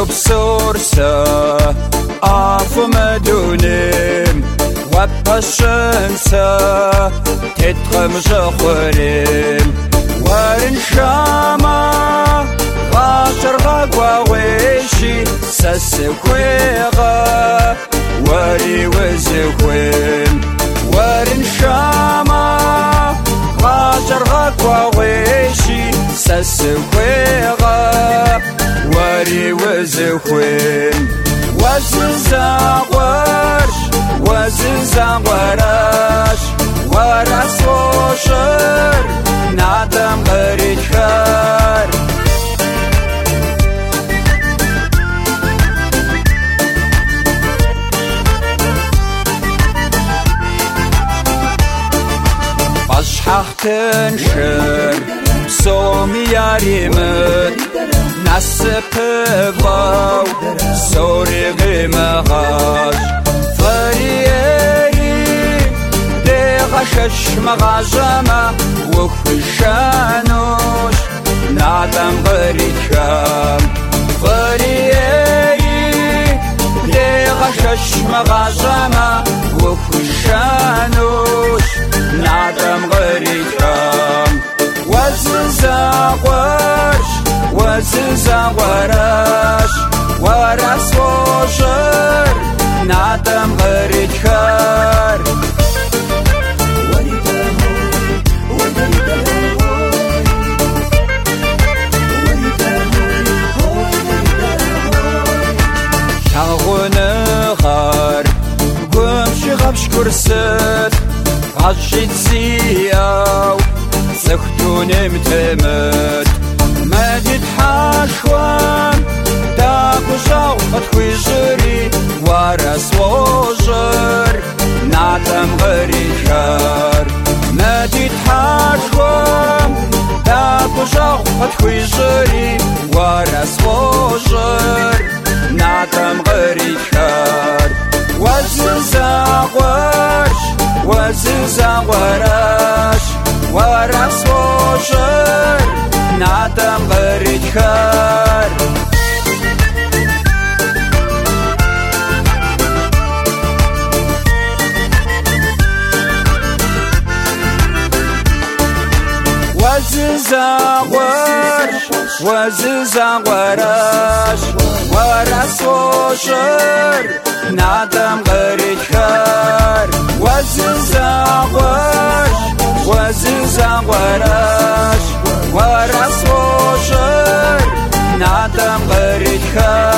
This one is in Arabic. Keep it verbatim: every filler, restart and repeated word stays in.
بصورسة أعفو مدونم وبشنسة تتخم جخورم ورن شاما غاشر غاقوا ويشي سسكويغا وري وزكوين ورن شاما غاشر غاقوا ويشي سسكويغا وري وزكوين وززا ورش وززا ورش ورس وشر نادم غريج خار بشحختن شر سومي ياريمت نسب باو سوري غيمغاش فريري دغشش مغاجما وخشانوش نادم غريكام فريري دغشش مغاجما وخشانوش نادم غريكام وززا ورش وززا ورش ورس وشر نادم غريج خار شاغون غار قوم شغبش كرست عشيت سياو سختون متمت مدد حشوان داكو شاوخت خويجري ورس وجر نعتم غريكار مدد حشوان داكو شاوخت خويجري ورس وجر نعتم غريكار وززا ورش وززا ورش ورس وجر نعتم غريج خار وززا ورش وززا ورش ورس وشر نعتم غريج خار وززا ورش وززا ورش ورس وشر نعتم غريج خار